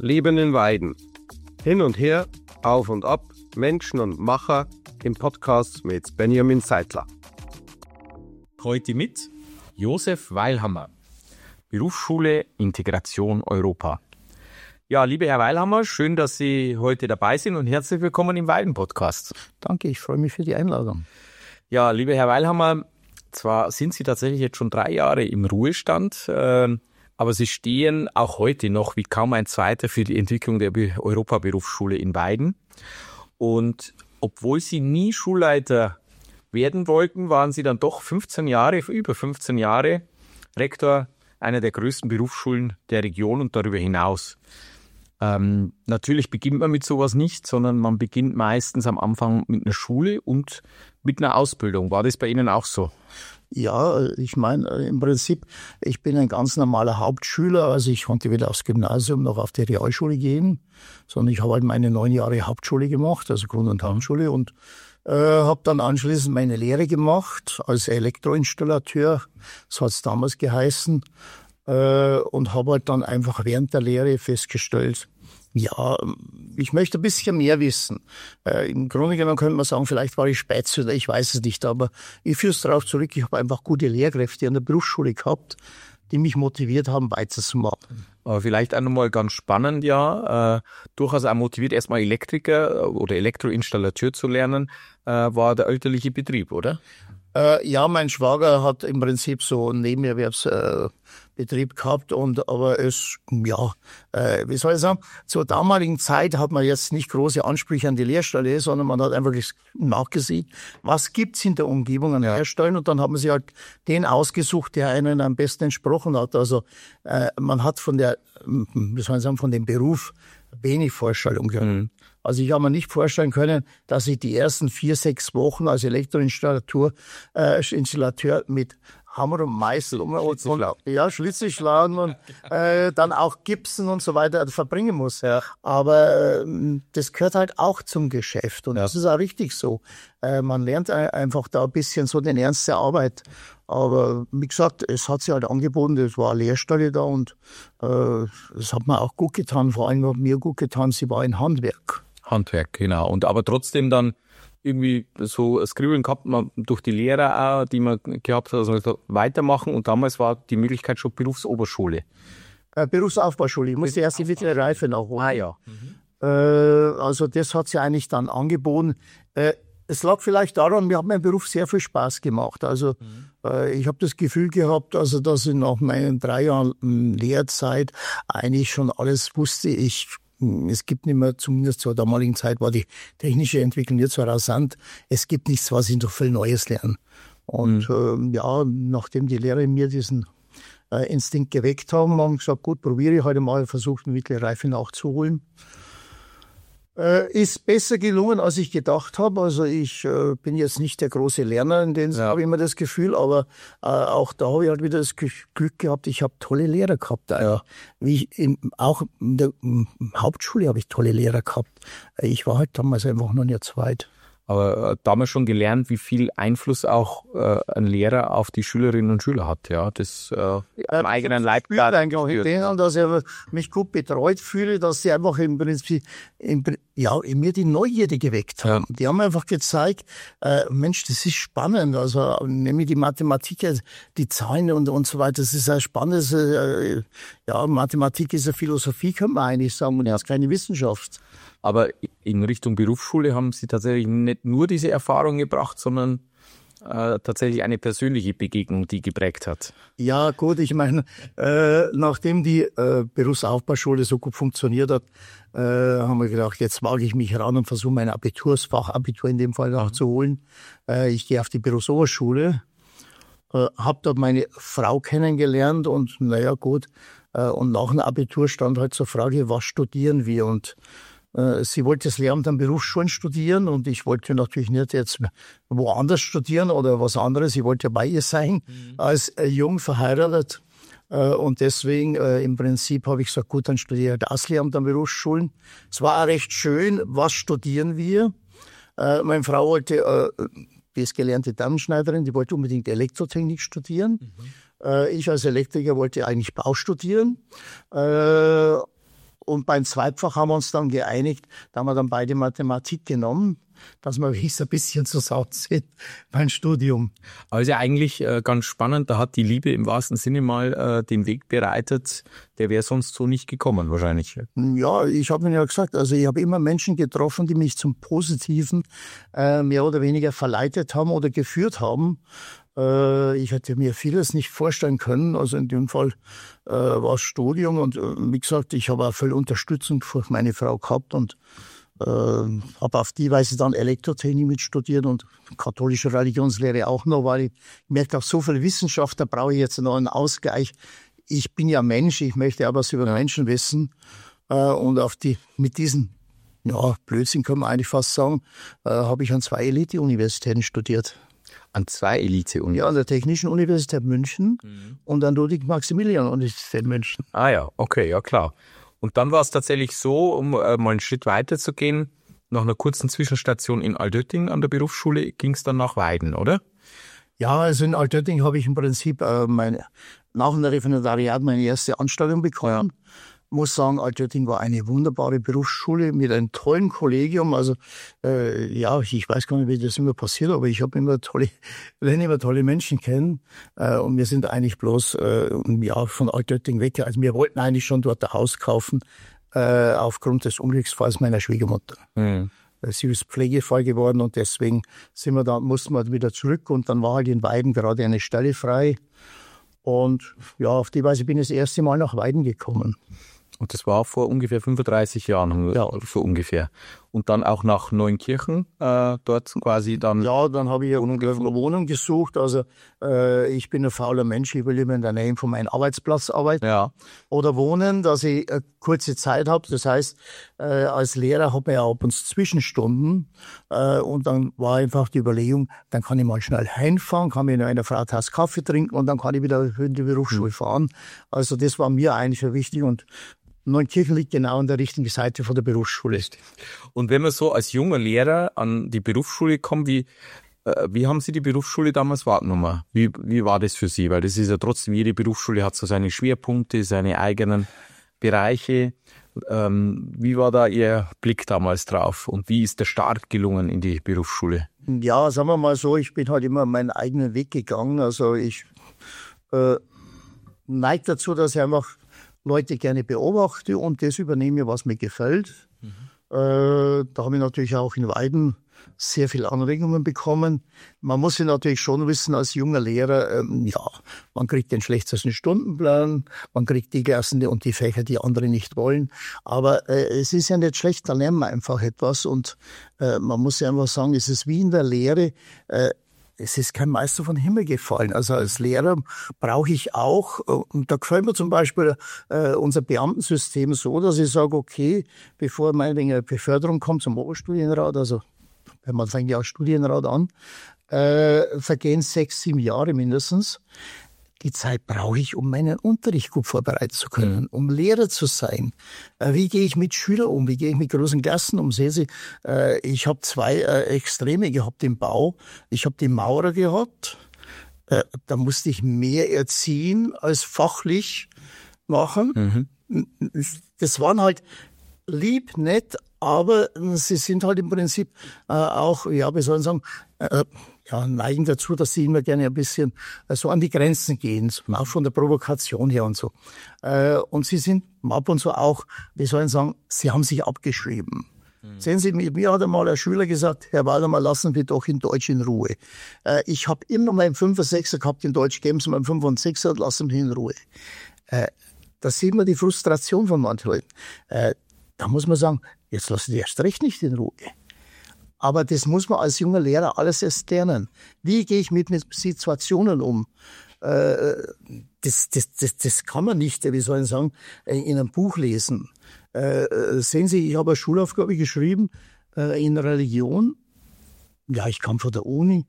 Leben in Weiden. Hin und her, auf und ab, Menschen und Macher im Podcast mit Benjamin Seidler. Heute mit Josef Weilhammer, Berufsschule Integration Europa. Ja, lieber Herr Weilhammer, schön, dass Sie heute dabei sind und herzlich willkommen im Weiden-Podcast. Danke, ich freue mich für die Einladung. Ja, lieber Herr Weilhammer, zwar sind Sie tatsächlich jetzt schon 3 Jahre im Ruhestand, aber Sie stehen auch heute noch wie kaum ein Zweiter für die Entwicklung der Europa-Berufsschule in Weiden. Und obwohl Sie nie Schulleiter werden wollten, waren Sie dann doch über 15 Jahre Rektor einer der größten Berufsschulen der Region und darüber hinaus. Natürlich beginnt man mit sowas nicht, sondern man beginnt meistens am Anfang mit einer Schule und mit einer Ausbildung. War das bei Ihnen auch so? Ja, ich meine, im Prinzip, ich bin ein ganz normaler Hauptschüler, also ich konnte weder aufs Gymnasium noch auf die Realschule gehen, sondern ich habe halt meine 9 Jahre Hauptschule gemacht, also Grund- und Hauptschule, und habe dann anschließend meine Lehre gemacht als Elektroinstallateur, so hat es damals geheißen, und habe halt dann einfach während der Lehre festgestellt, ja, ich möchte ein bisschen mehr wissen. Im Grunde genommen könnte man sagen, vielleicht war ich Spätzünder, ich weiß es nicht, aber ich führe es darauf zurück, ich habe einfach gute Lehrkräfte an der Berufsschule gehabt, die mich motiviert haben, weiterzumachen. Aber vielleicht auch nochmal ganz spannend, durchaus auch motiviert, erstmal Elektriker oder Elektroinstallateur zu lernen, war der elterliche Betrieb, oder? Ja, mein Schwager hat im Prinzip so einen Nebenerwerbsbetrieb gehabt, aber wie soll ich sagen, zur damaligen Zeit hat man jetzt nicht große Ansprüche an die Lehrstelle, sondern man hat einfach nachgesehen, was gibt's in der Umgebung an Lehrstellen, und dann hat man sich halt den ausgesucht, der einen am besten entsprochen hat. Also man hat von dem Beruf wenig Vorstellung gehabt. Also ich habe mir nicht vorstellen können, dass ich die ersten 4-6 Wochen als Elektroinstallateur mit Hammer und Meißel Schlitze schlagen und dann auch Gipsen und so weiter verbringen muss. Ja. Aber das gehört halt auch zum Geschäft, und das ist auch richtig so. Man lernt einfach da ein bisschen so den Ernst der Arbeit. Aber wie gesagt, es hat sich halt angeboten, es war eine Lehrstelle da, und es hat mir auch gut getan. Vor allem hat mir gut getan, sie war ein Handwerk. Handwerk, genau. Und aber trotzdem dann irgendwie so ein Skribbeln gehabt, man durch die Lehrer auch, die man gehabt hat, also weitermachen, und damals war die Möglichkeit schon Berufsoberschule. Berufsaufbauschule. Ich musste erst die mittlere Reife nachholen. Ah ja. Also das hat sie eigentlich dann angeboten. Es lag vielleicht daran, mir hat mein Beruf sehr viel Spaß gemacht. Also ich habe das Gefühl gehabt, also dass ich nach meinen 3 Jahren Lehrzeit eigentlich schon alles wusste. Es gibt nicht mehr, zumindest zur damaligen Zeit war die technische Entwicklung nicht so rasant. Es gibt nichts, was ich noch viel Neues lerne. Und nachdem die Lehrer in mir diesen Instinkt geweckt haben wir gesagt, gut, probiere ich heute mal, versucht eine mittlere Reife nachzuholen. Ist besser gelungen, als ich gedacht habe. Also ich bin jetzt nicht der große Lerner, in dem habe ich immer das Gefühl, aber auch da habe ich halt wieder das Glück gehabt, ich habe tolle Lehrer gehabt. Auch in der Hauptschule habe ich tolle Lehrer gehabt. Ich war halt damals einfach noch nicht zweit. Aber damals schon gelernt, wie viel Einfluss auch ein Lehrer auf die Schülerinnen und Schüler hat, ja, das am eigenen Leib. Ich spüre denen, dass ich mich gut betreut fühle, dass sie einfach im Prinzip in mir die Neugierde geweckt haben. Ja. Die haben einfach gezeigt, Mensch, das ist spannend, also nämlich die Mathematik, die Zahlen und so weiter, das ist ein spannendes, Mathematik ist eine Philosophie, könnte man eigentlich sagen, und das ist keine Wissenschaft. Aber in Richtung Berufsschule haben Sie tatsächlich nicht nur diese Erfahrung gebracht, sondern tatsächlich eine persönliche Begegnung, die geprägt hat. Ja, gut, ich meine, nachdem die Berufsaufbauschule so gut funktioniert hat, haben wir gedacht, jetzt wage ich mich ran und versuche mein Fachabitur in dem Fall nachzuholen. Ich gehe auf die Berufsoberschule, habe dort meine Frau kennengelernt, und und nach dem Abitur stand halt zur Frage, was studieren wir, und sie wollte das Lehramt an Berufsschulen studieren, und ich wollte natürlich nicht jetzt woanders studieren oder was anderes. Ich wollte ja bei ihr sein, als jung verheiratet. Und deswegen im Prinzip habe ich gesagt, gut, dann studiere ich das Lehramt an Berufsschulen. Es war auch recht schön, was studieren wir? Meine Frau wollte, die ist gelernte Damenschneiderin, die wollte unbedingt Elektrotechnik studieren. Ich als Elektriker wollte eigentlich Bau studieren. Und beim Zweitfach haben wir uns dann geeinigt, da haben wir dann beide Mathematik genommen, dass wir ein bisschen zusammen sind beim Studium. Also eigentlich ganz spannend, da hat die Liebe im wahrsten Sinne mal den Weg bereitet, der wäre sonst so nicht gekommen wahrscheinlich. Ja, ich habe Ihnen ja gesagt, also ich habe immer Menschen getroffen, die mich zum Positiven mehr oder weniger verleitet haben oder geführt haben. Ich hätte mir vieles nicht vorstellen können, also in dem Fall war es Studium und wie gesagt, ich habe auch viel Unterstützung für meine Frau gehabt und habe auf die Weise dann Elektrotechnik mitstudiert und katholische Religionslehre auch noch, weil ich merke, auch so viel Wissenschaft, da brauche ich jetzt noch einen Ausgleich. Ich bin ja Mensch, ich möchte aber was über Menschen wissen und mit diesen Blödsinn kann man eigentlich fast sagen, habe ich an 2 Elite-Universitäten studiert. An 2 Elite-Universitäten? Ja, an der Technischen Universität München und an Ludwig-Maximilian-Universität München. Ah ja, okay, ja klar. Und dann war es tatsächlich so, um mal einen Schritt weiter zu gehen, nach einer kurzen Zwischenstation in Altötting an der Berufsschule ging es dann nach Weiden, oder? Ja, also in Altötting habe ich im Prinzip nach dem Referendariat meine erste Anstellung bekommen. Ja. Muss sagen, Altötting war eine wunderbare Berufsschule mit einem tollen Kollegium. Also ich weiß gar nicht, wie das immer passiert, aber ich habe immer tolle Menschen kennen. Und wir sind eigentlich bloß von Altötting weg. Also wir wollten eigentlich schon dort ein Haus kaufen, aufgrund des Unglücksfalls meiner Schwiegermutter. Mhm. Sie ist Pflegefall geworden und deswegen mussten wir wieder zurück. Und dann war halt in Weiden gerade eine Stelle frei. Und ja, auf die Weise bin ich das erste Mal nach Weiden gekommen. Und das war vor ungefähr 35 Jahren, ja, so ungefähr. Und dann auch nach Neunkirchen, dort quasi dann... Ja, dann habe ich eine Wohnung gesucht. Also ich bin ein fauler Mensch, ich will immer in der Nähe von meinem Arbeitsplatz arbeiten oder wohnen, dass ich eine kurze Zeit habe. Das heißt, als Lehrer habe ich ja ab und zu Zwischenstunden. Und dann war einfach die Überlegung, dann kann ich mal schnell heimfahren, kann mir in einer Frau Tasse Kaffee trinken und dann kann ich wieder in die Berufsschule fahren. Also das war mir eigentlich wichtig und Neunkirchen liegt genau an der richtigen Seite von der Berufsschule. Und wenn man so als junger Lehrer an die Berufsschule kommt, wie haben Sie die Berufsschule damals wahrgenommen? Wie war das für Sie? Weil das ist ja trotzdem, jede Berufsschule hat so seine Schwerpunkte, seine eigenen Bereiche. Wie war da Ihr Blick damals drauf? Und wie ist der Start gelungen in die Berufsschule? Ja, sagen wir mal so, ich bin halt immer meinen eigenen Weg gegangen. Also ich neige dazu, dass ich einfach Leute gerne beobachte und das übernehme, was mir gefällt. Da habe ich natürlich auch in Weiden sehr viele Anregungen bekommen. Man muss ja natürlich schon wissen, als junger Lehrer, man kriegt den schlechtesten Stundenplan, man kriegt die Klassen und die Fächer, die andere nicht wollen. Aber es ist ja nicht schlecht, da lernen wir einfach etwas und man muss ja einfach sagen, es ist wie in der Lehre, es ist kein Meister von Himmel gefallen. Also als Lehrer brauche ich auch, und da gefällt mir zum Beispiel unser Beamtensystem so, dass ich sage, okay, bevor meine Beförderung kommt zum Oberstudienrat, also man fängt ja auch Studienrat an, vergehen 6, 7 Jahre mindestens. Die Zeit brauche ich, um meinen Unterricht gut vorbereiten zu können, um Lehrer zu sein. Wie gehe ich mit Schülern um? Wie gehe ich mit großen Klassen um? Sehen Sie, ich habe 2 Extreme gehabt im Bau. Ich habe die Maurer gehabt. Da musste ich mehr erziehen als fachlich machen. Das waren halt lieb, nett, aber sie sind halt im Prinzip auch, wie soll ich sagen, neigen dazu, dass sie immer gerne ein bisschen so an die Grenzen gehen, auch von der Provokation her und so. Und sie sind ab und zu auch, wie soll ich sagen, sie haben sich abgeschrieben. Sehen Sie, mir hat einmal ein Schüler gesagt, Herr Waldemar, lassen wir doch in Deutsch in Ruhe. Ich habe immer meinen 5er, 6er gehabt in Deutsch, geben Sie mir einen 5er und 6er und lassen mich in Ruhe. Da sieht man die Frustration von manchen Leuten. Da muss man sagen, jetzt lasse ich die erst recht nicht in Ruhe. Aber das muss man als junger Lehrer alles erst lernen. Wie gehe ich mit Situationen um? Das kann man nicht, wie soll ich sagen, in einem Buch lesen. Sehen Sie, ich habe eine Schulaufgabe geschrieben in Religion. Ja, ich kam von der Uni.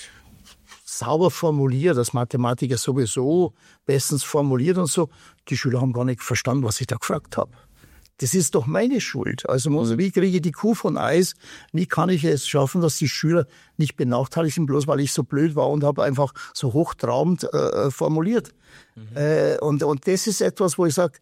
Sauber formuliert, als Mathematiker sowieso bestens formuliert und so. Die Schüler haben gar nicht verstanden, was ich da gefragt habe. Das ist doch meine Schuld. Also wie kriege ich die Kuh von Eis? Wie kann ich es schaffen, dass die Schüler nicht benachteiligt sind, bloß weil ich so blöd war und habe einfach so hochtrabend formuliert? Und das ist etwas, wo ich sage,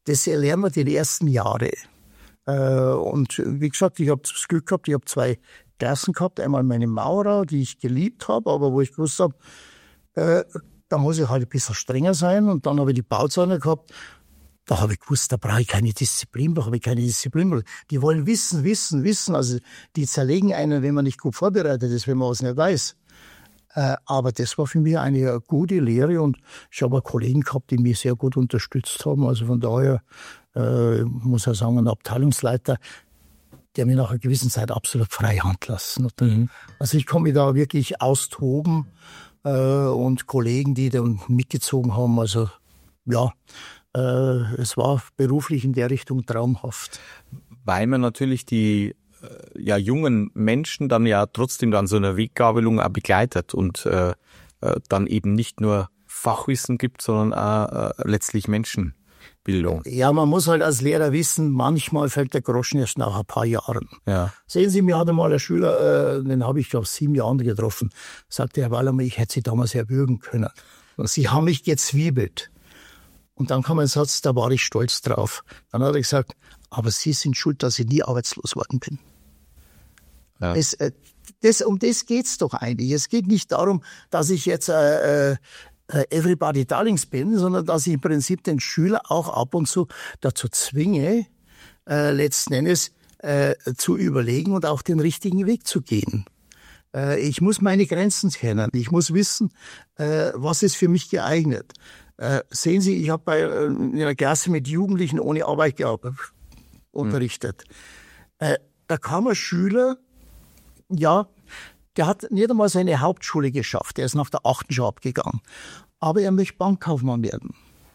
das lernen wir die ersten Jahre. Und wie gesagt, ich habe das Glück gehabt, ich habe 2 Klassen gehabt. Einmal meine Maurer, die ich geliebt habe, aber wo ich gewusst habe, da muss ich halt ein bisschen strenger sein. Und dann habe ich die Bauzahner gehabt. Da habe ich gewusst, da brauche ich keine Disziplin, da habe ich keine Disziplin. Die wollen wissen. Also die zerlegen einen, wenn man nicht gut vorbereitet ist, wenn man was nicht weiß. Aber das war für mich eine gute Lehre und ich habe auch Kollegen gehabt, die mich sehr gut unterstützt haben. Also von daher muss ich sagen, ein Abteilungsleiter, der mir nach einer gewissen Zeit absolut freie Hand lassen. Also ich kann mich da wirklich austoben und Kollegen, die dann mitgezogen haben. Also ja, es war beruflich in der Richtung traumhaft. Weil man natürlich die jungen Menschen dann ja trotzdem dann so eine Weggabelung auch begleitet und dann eben nicht nur Fachwissen gibt, sondern auch letztlich Menschenbildung. Ja, man muss halt als Lehrer wissen, manchmal fällt der Groschen erst nach ein paar Jahren. Ja. Sehen Sie, mir hatte mal ein Schüler, den habe ich, glaube ich, 7 Jahren getroffen, sagte Herr Wallermann, ich hätte Sie damals erwürgen können. Sie haben mich gezwiebelt. Und dann kam ein Satz, da war ich stolz drauf. Dann hat er gesagt, aber Sie sind schuld, dass ich nie arbeitslos worden bin. Ja. Um das geht's doch eigentlich. Es geht nicht darum, dass ich jetzt everybody darlings bin, sondern dass ich im Prinzip den Schüler auch ab und zu dazu zwinge, letzten Endes zu überlegen und auch den richtigen Weg zu gehen. Ich muss meine Grenzen kennen. Ich muss wissen, was ist für mich geeignet. Sehen Sie, ich habe in einer Klasse mit Jugendlichen ohne Arbeit unterrichtet. Da kam ein Schüler, ja, der hat nicht einmal seine Hauptschule geschafft. Der ist nach der 8. schon abgegangen. Aber er möchte Bankkaufmann werden.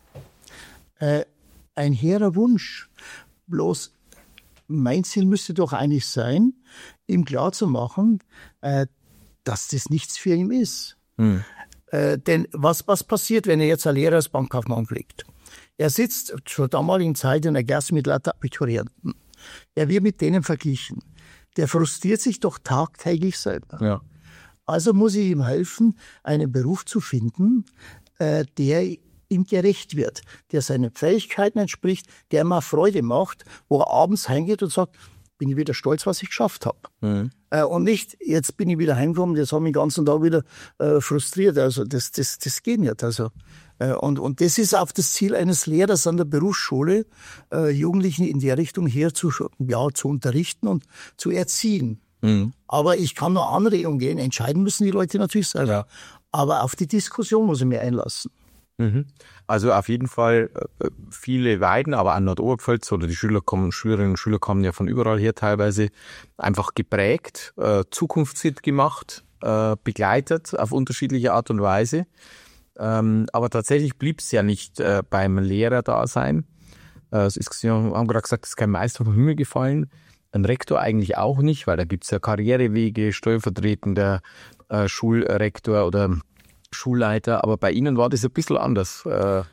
Ein hehrer Wunsch. Bloß mein Ziel müsste doch eigentlich sein, ihm klarzumachen, dass das nichts für ihn ist. Denn was passiert, wenn er jetzt ein Lehrer als Bankkaufmann kriegt? Er sitzt zur damaligen Zeit in einer Klasse mit lauter Abiturienten. Er wird mit denen verglichen. Der frustriert sich doch tagtäglich selber. Ja. Also muss ich ihm helfen, einen Beruf zu finden, der ihm gerecht wird, der seinen Fähigkeiten entspricht, der ihm auch Freude macht, wo er abends heimgeht und sagt, bin ich wieder stolz, was ich geschafft habe. Und nicht, jetzt bin ich wieder heimgekommen, jetzt habe ich den ganzen Tag wieder frustriert. Also das geht nicht. Also, und das ist auch das Ziel eines Lehrers an der Berufsschule, Jugendlichen in der Richtung her zu unterrichten und zu erziehen. Aber ich kann nur Anregungen geben, entscheiden müssen die Leute natürlich selber. Ja. Aber auf die Diskussion muss ich mich einlassen. Also auf jeden Fall viele Weiden, aber an Nordoberpfalz oder die Schülerinnen und Schüler kommen ja von überall her teilweise, einfach geprägt, Zukunftsfit gemacht, begleitet auf unterschiedliche Art und Weise. Aber tatsächlich blieb es ja nicht beim Lehrerdasein. Sie haben gerade gesagt, es ist kein Meister vom Himmel gefallen. Ein Rektor eigentlich auch nicht, weil da gibt es ja Karrierewege, stellvertretender Schulrektor oder Schulleiter, aber bei Ihnen war das ein bisschen anders. Sagen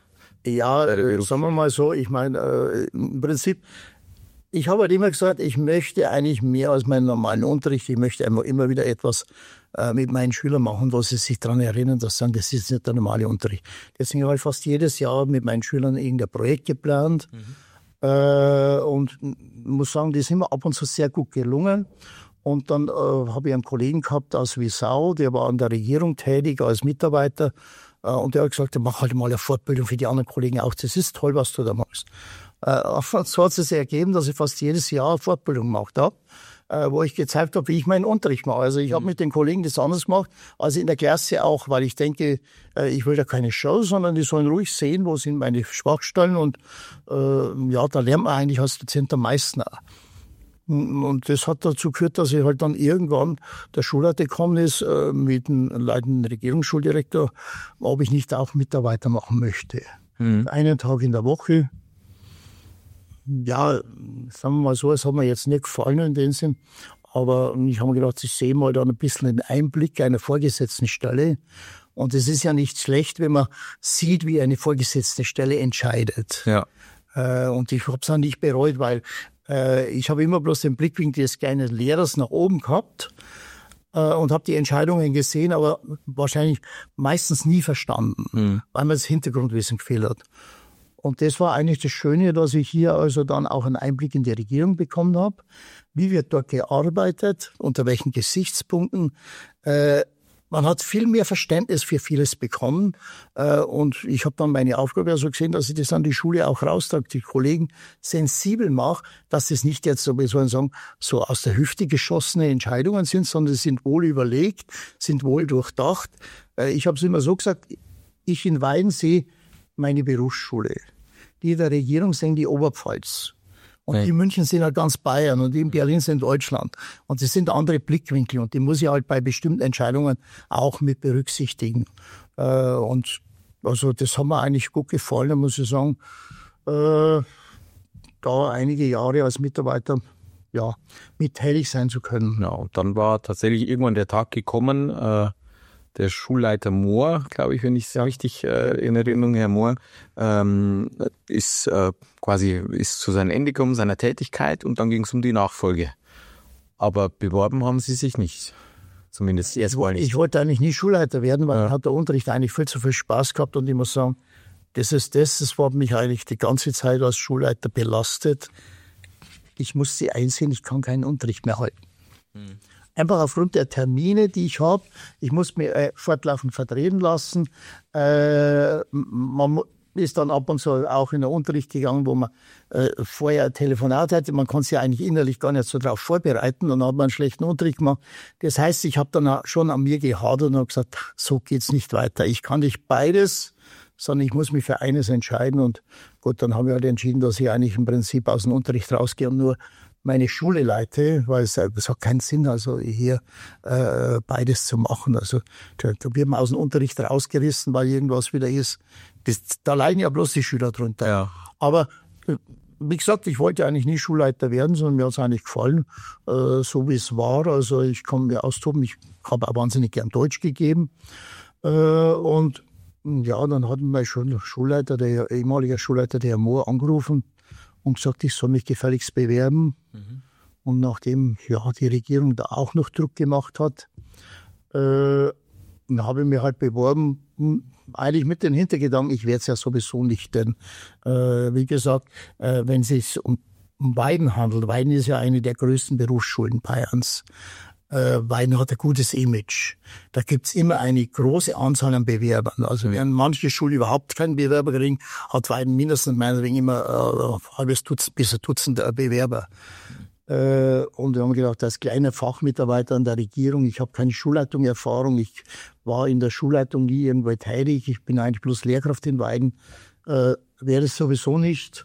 wir mal so, ich meine, im Prinzip, ich habe halt immer gesagt, ich möchte eigentlich mehr als meinen normalen Unterricht, ich möchte immer wieder etwas mit meinen Schülern machen, wo sie sich daran erinnern, dass sie sagen, das ist nicht der normale Unterricht. Deswegen habe ich fast jedes Jahr mit meinen Schülern irgendein Projekt geplant und muss sagen, das ist immer ab und zu sehr gut gelungen. Und dann habe ich einen Kollegen gehabt aus Wiesau, der war an der Regierung tätig als Mitarbeiter. Und der hat gesagt, mach halt mal eine Fortbildung für die anderen Kollegen auch. Das ist toll, was du da machst. So hat es sich ergeben, dass ich fast jedes Jahr eine Fortbildung gemacht habe, wo ich gezeigt habe, wie ich meinen Unterricht mache. Also ich habe mit den Kollegen das anders gemacht, als in der Klasse auch, weil ich denke, ich will da keine Show, sondern die sollen ruhig sehen, wo sind meine Schwachstellen. Und da lernt man eigentlich als Dozent am meisten auch. Und das hat dazu geführt, dass ich halt dann irgendwann der Schulleiter gekommen ist mit dem leitenden Regierungsschuldirektor, ob ich nicht auch mit da weitermachen möchte. Einen Tag in der Woche. Ja, sagen wir mal so, es hat mir jetzt nicht gefallen in dem Sinn. Aber ich habe mir gedacht, ich sehe mal dann ein bisschen den Einblick einer vorgesetzten Stelle. Und es ist ja nicht schlecht, wenn man sieht, wie eine vorgesetzte Stelle entscheidet. Ja. Und ich habe es auch nicht bereut, weil ich habe immer bloß den Blickwinkel des kleinen Lehrers nach oben gehabt und habe die Entscheidungen gesehen, aber wahrscheinlich meistens nie verstanden, weil mir das Hintergrundwissen gefehlt hat. Und das war eigentlich das Schöne, dass ich hier also dann auch einen Einblick in die Regierung bekommen habe. Wie wird dort gearbeitet, unter welchen Gesichtspunkten. Man hat viel mehr Verständnis für vieles bekommen. Und ich habe dann meine Aufgabe so gesehen, dass ich das an die Schule auch raustrage, die Kollegen sensibel mache, dass es nicht jetzt, wie soll ich sagen, so aus der Hüfte geschossene Entscheidungen sind, sondern sie sind wohl überlegt, sind wohl durchdacht. Ich habe es immer so gesagt, ich in Weiden sehe meine Berufsschule. Die der Regierung sind die Oberpfalz. Und die in München sind halt ganz Bayern und die in Berlin sind Deutschland. Und das sind andere Blickwinkel und die muss ich halt bei bestimmten Entscheidungen auch mit berücksichtigen. Und also das hat mir eigentlich gut gefallen, muss ich sagen. Da einige Jahre als Mitarbeiter mit tätig sein zu können. Ja, und dann war tatsächlich irgendwann der Tag gekommen, der Schulleiter Mohr, glaube ich, wenn ich es richtig in Erinnerung, Herr Mohr, ist zu seinem Ende gekommen, seiner Tätigkeit, und dann ging es um die Nachfolge. Aber beworben haben Sie sich nicht. Zumindest erstmal nicht. Ich wollte eigentlich nie Schulleiter werden, weil hat der Unterricht eigentlich viel zu viel Spaß gehabt, und ich muss sagen, das war mich eigentlich die ganze Zeit als Schulleiter belastet. Ich musste einsehen, ich kann keinen Unterricht mehr halten. Einfach aufgrund der Termine, die ich habe. Ich muss mich fortlaufend vertreten lassen. Man ist dann ab und zu auch in den Unterricht gegangen, wo man vorher ein Telefonat hatte. Man kann sich eigentlich innerlich gar nicht so darauf vorbereiten, und dann hat man einen schlechten Unterricht gemacht. Das heißt, ich habe dann auch schon an mir gehadert und habe gesagt, so geht's nicht weiter. Ich kann nicht beides, sondern ich muss mich für eines entscheiden. Und gut, dann haben wir halt entschieden, dass ich eigentlich im Prinzip aus dem Unterricht rausgehe und nur meine Schule leite, weil es hat keinen Sinn, also hier beides zu machen. Also da wird man aus dem Unterricht rausgerissen, weil irgendwas wieder ist. Da leiden ja bloß die Schüler drunter. Ja. Aber wie gesagt, ich wollte eigentlich nie Schulleiter werden, sondern mir hat es eigentlich gefallen, so wie es war. Also ich kann mir austoben, ich habe auch wahnsinnig gern Deutsch gegeben. Und ja, dann hat mein Schulleiter, der ehemalige Schulleiter, der Herr Mohr, angerufen und gesagt, ich soll mich gefälligst bewerben. Und nachdem die Regierung da auch noch Druck gemacht hat, habe ich mich halt beworben, eigentlich mit dem Hintergedanken, ich werde es ja sowieso nicht, denn wie gesagt, wenn es sich um Weiden handelt, Weiden ist ja eine der größten Berufsschulen Bayerns. Weiden hat ein gutes Image. Da gibt's immer eine große Anzahl an Bewerbern. Also während manche Schulen überhaupt keinen Bewerber kriegen, hat Weiden mindestens meinetwegen immer ein halbes Dutzend bis ein Dutzend Bewerber. Und wir haben gedacht, als kleiner Fachmitarbeiter an der Regierung, ich habe keine Schulleitung-Erfahrung, ich war in der Schulleitung nie irgendwo tätig, ich bin eigentlich bloß Lehrkraft in Weiden, wäre es sowieso nicht.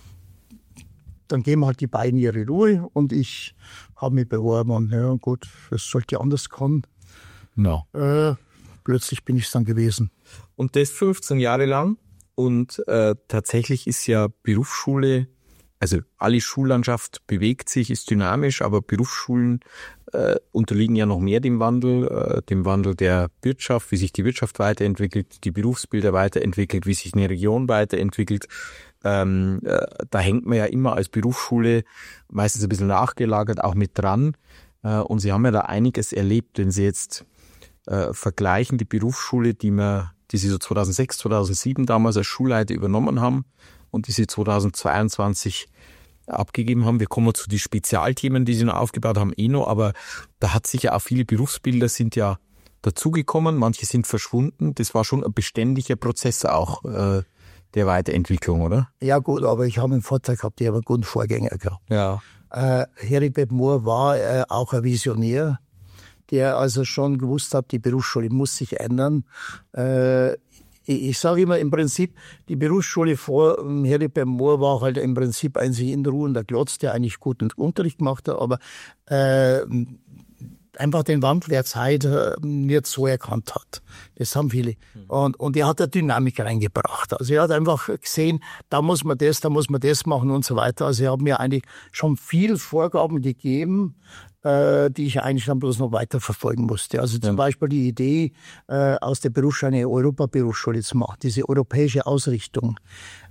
Dann geben halt die beiden ihre Ruhe, und ich habe mich beworben, und ja gut, es sollte anders kommen. No. Plötzlich bin ich es dann gewesen. Und das 15 Jahre lang, und tatsächlich ist ja Berufsschule, also alle Schullandschaft bewegt sich, ist dynamisch, aber Berufsschulen unterliegen ja noch mehr dem Wandel der Wirtschaft, wie sich die Wirtschaft weiterentwickelt, die Berufsbilder weiterentwickelt, wie sich eine Region weiterentwickelt. Da hängt man ja immer als Berufsschule meistens ein bisschen nachgelagert auch mit dran. Und Sie haben ja da einiges erlebt, wenn Sie jetzt vergleichen, die Berufsschule, die Sie so 2006, 2007 damals als Schulleiter übernommen haben und die Sie 2022 abgegeben haben. Wir kommen zu den Spezialthemen, die Sie noch aufgebaut haben, noch, aber da hat sich ja auch viele Berufsbilder sind ja dazugekommen, manche sind verschwunden. Das war schon ein beständiger Prozess auch der Weiterentwicklung, oder? Ja gut, aber ich habe einen Vorteil gehabt, ich habe einen guten Vorgänger gehabt. Ja. Heribert Mohr war auch ein Visionär, der also schon gewusst hat, die Berufsschule muss sich ändern. Ich sage immer im Prinzip, die Berufsschule vor Heribert Mohr war halt im Prinzip ein sich in ruhender Klotz, der eigentlich guten Unterricht gemacht hat, aber einfach den Wandel der Zeit nicht so erkannt hat. Das haben viele. Und er hat eine Dynamik reingebracht. Also er hat einfach gesehen, da muss man das machen und so weiter. Also er hat mir eigentlich schon viel Vorgaben gegeben, die ich eigentlich dann bloß noch weiter verfolgen musste. Also zum Beispiel die Idee, aus der Berufsschule eine Europa-Berufsschule zu machen, diese europäische Ausrichtung.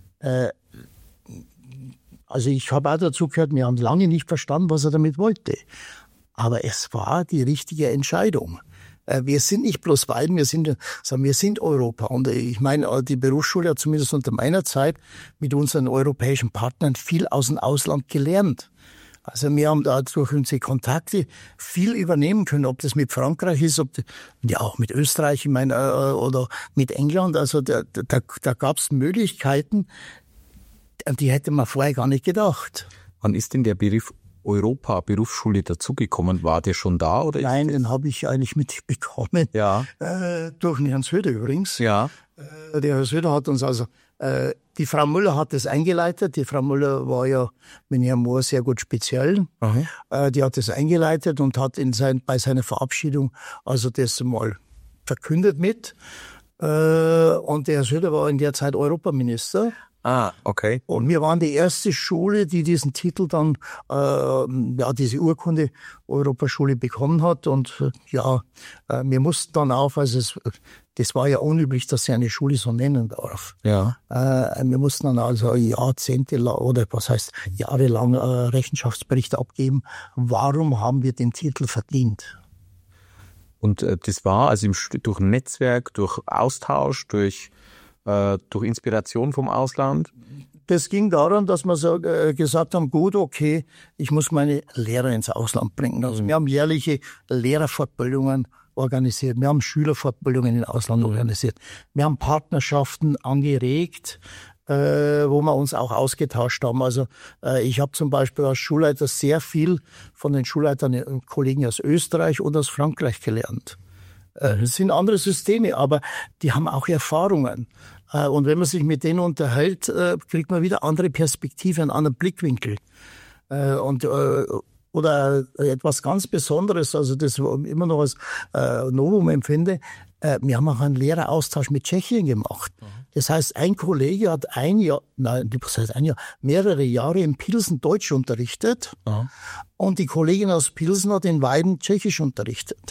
Also ich habe auch dazu gehört, wir haben lange nicht verstanden, was er damit wollte. Aber es war die richtige Entscheidung. Wir sind nicht bloß Weiden, wir sind Europa. Und ich meine, die Berufsschule hat zumindest unter meiner Zeit mit unseren europäischen Partnern viel aus dem Ausland gelernt. Also wir haben da durch unsere Kontakte viel übernehmen können, ob das mit Frankreich ist, auch mit Österreich, ich meine, oder mit England. Also da gab es Möglichkeiten, die hätte man vorher gar nicht gedacht. Wann ist denn der Begriff Europa-Berufsschule dazugekommen? War der schon da? Oder? Nein, den habe ich eigentlich mitbekommen. Ja. Durch den Herrn Söder übrigens. Ja. Der Herr Söder hat uns die Frau Müller hat das eingeleitet. Die Frau Müller war ja mit Herrn Mohr sehr gut speziell. Die hat das eingeleitet und hat bei seiner Verabschiedung also das mal verkündet mit. Und der Herr Söder war in der Zeit Europaminister. Ah, okay. Und wir waren die erste Schule, die diesen Titel dann, diese Urkunde Europaschule bekommen hat. Und wir mussten dann das war ja unüblich, dass sie eine Schule so nennen darf. Ja. Wir mussten dann also jahrelang Rechenschaftsberichte abgeben. Warum haben wir den Titel verdient? Und das war also durch ein Netzwerk, durch Austausch, durch Inspiration vom Ausland? Das ging daran, dass wir gesagt haben, gut, okay, ich muss meine Lehrer ins Ausland bringen. Also wir haben jährliche Lehrerfortbildungen organisiert. Wir haben Schülerfortbildungen im Ausland organisiert. Wir haben Partnerschaften angeregt, wo wir uns auch ausgetauscht haben. Also ich habe zum Beispiel als Schulleiter sehr viel von den Schulleitern und Kollegen aus Österreich und aus Frankreich gelernt. Das sind andere Systeme, aber die haben auch Erfahrungen. Und wenn man sich mit denen unterhält, kriegt man wieder andere Perspektive, einen anderen Blickwinkel. Oder etwas ganz Besonderes, also das immer noch als Novum empfinde, wir haben auch einen Lehreraustausch mit Tschechien gemacht. Das heißt, ein Kollege hat mehrere Jahre in Pilsen Deutsch unterrichtet. Und die Kollegin aus Pilsen hat in Weiden Tschechisch unterrichtet.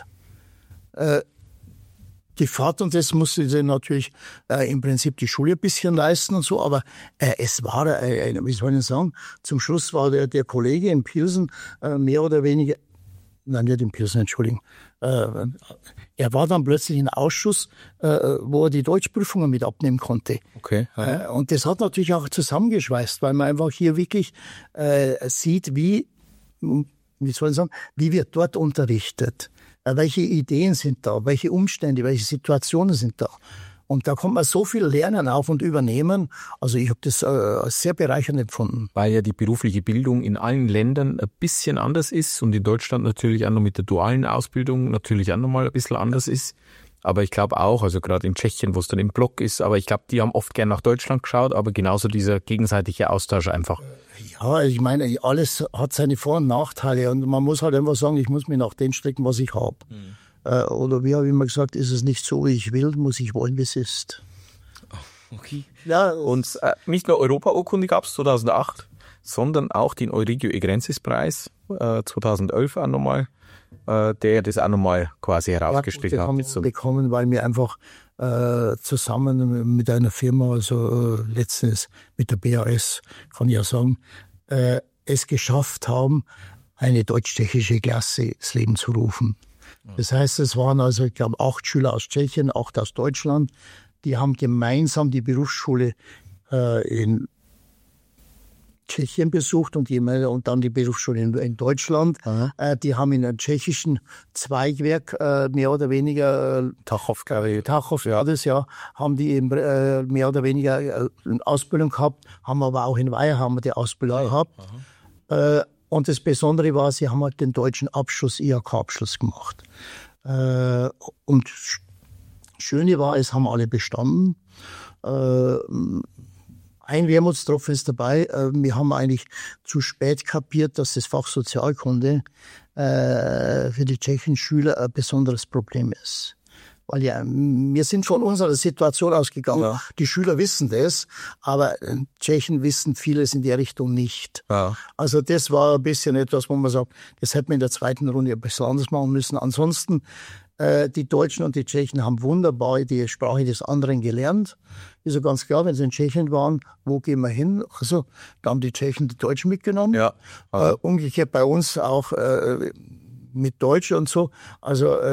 Die Fahrt und das musste sie natürlich im Prinzip die Schule ein bisschen leisten und so, aber es war, wie soll ich sagen, zum Schluss war der Kollege in Pilsen mehr oder weniger, nein, nicht in Pilsen, Entschuldigung, er war dann plötzlich in Ausschuss, wo er die Deutschprüfungen mit abnehmen konnte. Okay. Und das hat natürlich auch zusammengeschweißt, weil man einfach hier wirklich sieht, wie wird dort unterrichtet. Welche Ideen sind da, welche Umstände, welche Situationen sind da. Und da kann man so viel lernen auf und übernehmen. Also ich habe das sehr bereichernd empfunden. Weil ja die berufliche Bildung in allen Ländern ein bisschen anders ist und in Deutschland natürlich auch noch mit der dualen Ausbildung natürlich auch noch mal ein bisschen anders ist. Aber ich glaube auch, also gerade in Tschechien, wo es dann im Block ist, aber ich glaube, die haben oft gern nach Deutschland geschaut, aber genauso dieser gegenseitige Austausch einfach. Ja, ich meine, alles hat seine Vor- und Nachteile und man muss halt einfach sagen, ich muss mich nach dem strecken, was ich habe. Oder wie habe ich immer gesagt, ist es nicht so, wie ich will, muss ich wollen, wie es ist. Okay. Ja, und nicht nur Europa-Urkunde gab es 2008, sondern auch den Euregio Egrensis-Preis 2011 auch nochmal, der das auch nochmal quasi herausgestrichen hat. Den haben wir bekommen, weil wir einfach zusammen mit einer Firma, also letztens mit der BAS, kann ich ja sagen, es geschafft haben, eine deutsch-tschechische Klasse ins Leben zu rufen. Das heißt, es waren also, ich glaube, 8 Schüler aus Tschechien, 8 aus Deutschland, die haben gemeinsam die Berufsschule in Tschechien besucht und dann die Berufsschule in Deutschland. Die haben in einem tschechischen Zweigwerk mehr oder weniger Tachov, ja, das ja, haben die eben mehr oder weniger eine Ausbildung gehabt, haben aber auch in Weiher haben wir die Ausbildung gehabt. Und das Besondere war, sie haben halt den deutschen Abschluss, IHK-Abschluss gemacht. Und Schöne war, es haben alle bestanden. Ein Wermutstropfen ist dabei. Wir haben eigentlich zu spät kapiert, dass das Fach Sozialkunde für die tschechischen Schüler ein besonderes Problem ist. Weil ja, wir sind von unserer Situation ausgegangen. Ja. Die Schüler wissen das, aber Tschechen wissen vieles in der Richtung nicht. Ja. Also das war ein bisschen etwas, wo man sagt, das hätten wir in der zweiten Runde ein bisschen anders machen müssen. Ansonsten, die Deutschen und die Tschechen haben wunderbar die Sprache des anderen gelernt. Ist ja ganz klar, wenn sie in Tschechien waren, wo gehen wir hin? Also, da haben die Tschechen die Deutschen mitgenommen. Ja. Umgekehrt bei uns auch mit Deutsch und so. Also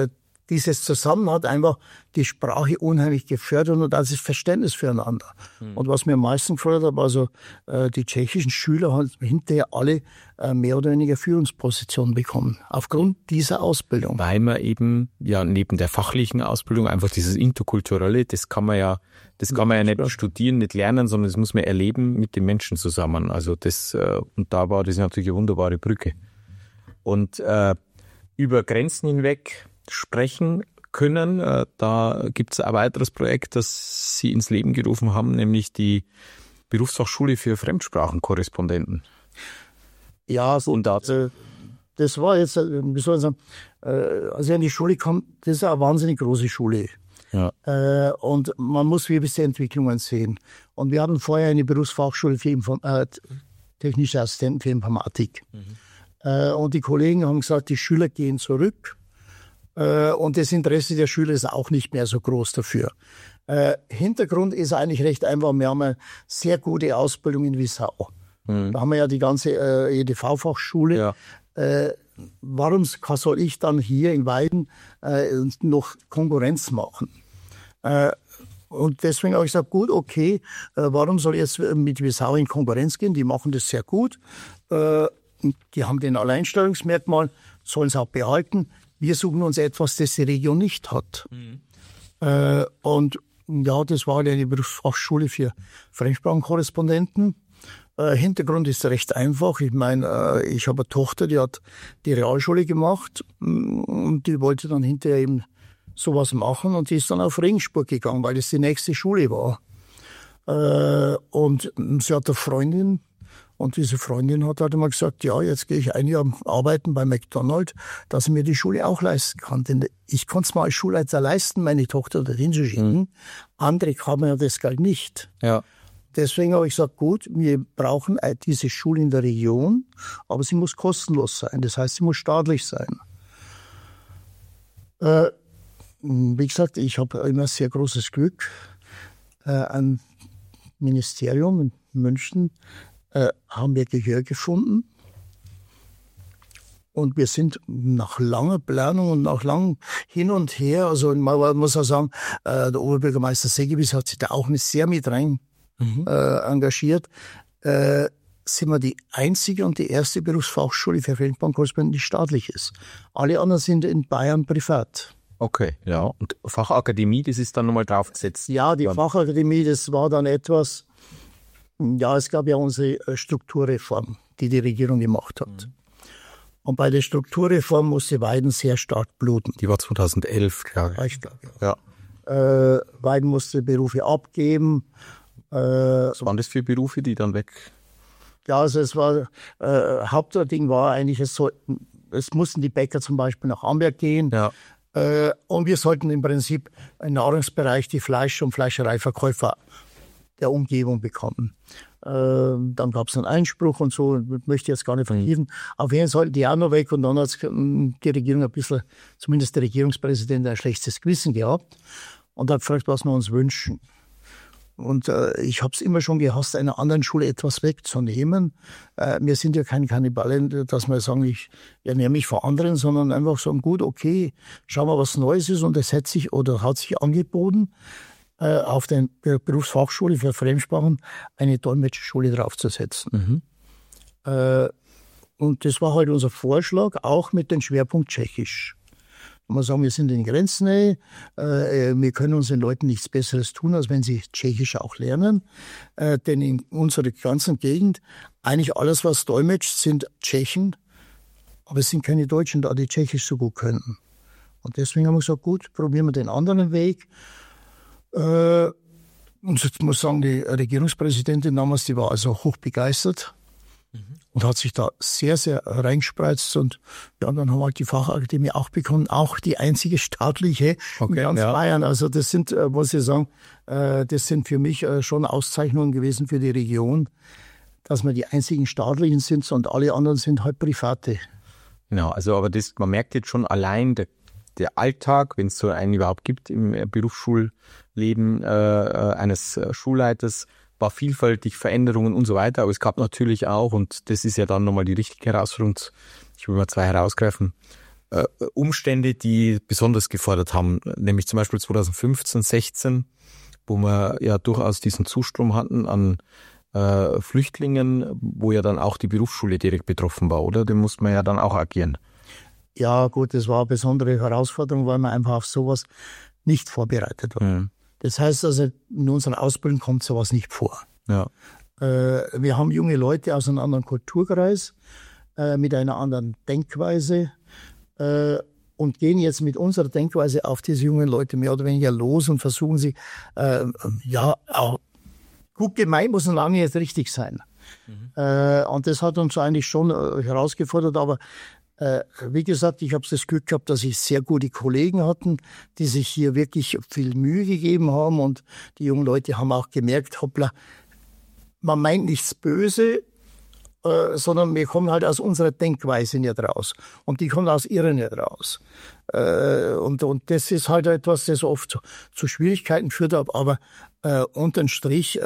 dieses Zusammen hat einfach die Sprache unheimlich gefördert und das Verständnis füreinander. Und was mir am meisten gefreut hat, also die tschechischen Schüler haben hinterher alle mehr oder weniger Führungspositionen bekommen, aufgrund dieser Ausbildung. Weil man eben ja neben der fachlichen Ausbildung einfach dieses Interkulturelle, das kann man ja nicht studieren, nicht lernen, sondern das muss man erleben mit den Menschen zusammen. Also das, und da war das natürlich eine wunderbare Brücke. Und über Grenzen hinweg sprechen können, da gibt es ein weiteres Projekt, das Sie ins Leben gerufen haben, nämlich die Berufsfachschule für Fremdsprachenkorrespondenten. Ja, so, und das war jetzt, wie soll ich sagen, als ich an die Schule kam, das ist eine wahnsinnig große Schule. Ja. Und man muss gewisse Entwicklungen sehen. Und wir hatten vorher eine Berufsfachschule für technische Assistenten für Informatik. Und die Kollegen haben gesagt, die Schüler gehen zurück. Und das Interesse der Schüler ist auch nicht mehr so groß dafür. Hintergrund ist eigentlich recht einfach. Wir haben eine sehr gute Ausbildung in Wissau. Da haben wir ja die ganze EDV-Fachschule. Ja. Warum soll ich dann hier in Weiden noch Konkurrenz machen? Und deswegen habe ich gesagt, gut, okay, warum soll ich jetzt mit Wissau in Konkurrenz gehen? Die machen das sehr gut. Die haben den Alleinstellungsmerkmal, sollen es auch behalten. Wir suchen uns etwas, das die Region nicht hat. Und ja, das war eine Berufsfachschule für Fremdsprachenkorrespondenten. Hintergrund ist recht einfach. Ich meine, ich habe eine Tochter, die hat die Realschule gemacht und die wollte dann hinterher eben sowas machen und die ist dann auf Regensburg gegangen, weil das die nächste Schule war. Und sie hat eine Freundin und diese Freundin hat halt immer gesagt, ja, jetzt gehe ich ein Jahr arbeiten bei McDonald's, dass ich mir die Schule auch leisten kann. Denn ich konnte es mal als Schulleiter leisten, meine Tochter dorthin zu schicken. Andere haben ja das Geld nicht. Ja. Deswegen habe ich gesagt, gut, wir brauchen diese Schule in der Region, aber sie muss kostenlos sein. Das heißt, sie muss staatlich sein. Wie gesagt, ich habe immer sehr großes Glück. Ein Ministerium in München haben wir Gehör gefunden. Und wir sind nach langer Planung und nach langem Hin und Her, also man muss auch sagen, der Oberbürgermeister Segebies hat sich da auch sehr mit rein engagiert, sind wir die einzige und die erste Berufsfachschule für Fremdsprachenkorrespondenten, die staatlich ist. Alle anderen sind in Bayern privat. Okay, ja. Und Fachakademie, das ist dann nochmal draufgesetzt? Ja, die Fachakademie, das war dann etwas, ja, es gab ja unsere Strukturreform, die Regierung gemacht hat. Und bei der Strukturreform musste Weiden sehr stark bluten. Die war 2011, glaube ich. Ich glaube, ja. Weiden musste Berufe abgeben. Was waren das für Berufe, die dann weg? Ja, also es war, Hauptding war eigentlich, es mussten die Bäcker zum Beispiel nach Amberg gehen. Ja. Und wir sollten im Prinzip im Nahrungsbereich die Fleisch- und Fleischereiverkäufer der Umgebung bekommen. Dann gab es einen Einspruch und so, möchte ich jetzt gar nicht vertiefen. Auf jeden Fall sollten die auch noch weg und dann hat die Regierung ein bisschen, zumindest der Regierungspräsident, ein schlechtes Gewissen gehabt und hat gefragt, was wir uns wünschen. Und ich habe es immer schon gehasst, einer anderen Schule etwas wegzunehmen. Wir sind ja keine Kannibalen, dass wir sagen, ich ernähre mich vor anderen, sondern einfach sagen, gut, okay, schauen wir, was Neues ist. Und es hat sich angeboten, auf der Berufsfachschule für Fremdsprachen eine Dolmetscherschule draufzusetzen. Und das war halt unser Vorschlag, auch mit dem Schwerpunkt Tschechisch. Man sagen, wir sind in Grenznähe, wir können unseren Leuten nichts Besseres tun, als wenn sie Tschechisch auch lernen. Denn in unserer ganzen Gegend, eigentlich alles, was dolmetscht, sind Tschechen, aber es sind keine Deutschen da, die Tschechisch so gut können. Und deswegen haben wir gesagt, gut, probieren wir den anderen Weg. Und ich muss sagen, die Regierungspräsidentin damals, die war also hoch begeistert. Und hat sich da sehr, sehr reingespreizt. Und ja, dann haben wir halt die Fachakademie auch bekommen, auch die einzige staatliche in ganz Bayern. Also das sind, muss ich sagen, das sind für mich schon Auszeichnungen gewesen für die Region, dass wir die einzigen staatlichen sind und alle anderen sind halt private. Genau, also aber das, man merkt jetzt schon allein der Alltag, wenn es so einen überhaupt gibt im Berufsschulleben eines Schulleiters, war vielfältig, Veränderungen und so weiter, aber es gab natürlich auch, und das ist ja dann nochmal die richtige Herausforderung, ich will mal zwei herausgreifen, Umstände, die besonders gefordert haben, nämlich zum Beispiel 2015, 16, wo wir ja durchaus diesen Zustrom hatten an Flüchtlingen, wo ja dann auch die Berufsschule direkt betroffen war, oder? Da musste man ja dann auch agieren. Ja gut, das war eine besondere Herausforderung, weil man einfach auf sowas nicht vorbereitet war. Mhm. Das heißt also, in unserer Ausbildung kommt sowas nicht vor. Ja. Wir haben junge Leute aus einem anderen Kulturkreis mit einer anderen Denkweise und gehen jetzt mit unserer Denkweise auf diese jungen Leute mehr oder weniger los und versuchen sie, auch gut gemeint muss noch lange nicht richtig sein. Mhm. Und das hat uns eigentlich schon herausgefordert, aber wie gesagt, ich habe das Glück gehabt, dass ich sehr gute Kollegen hatten, die sich hier wirklich viel Mühe gegeben haben und die jungen Leute haben auch gemerkt, hoppla, man meint nichts böse, sondern wir kommen halt aus unserer Denkweise nicht raus und die kommen aus ihrer nicht raus. Und das ist halt etwas, das oft zu Schwierigkeiten führt, aber unterm Strich,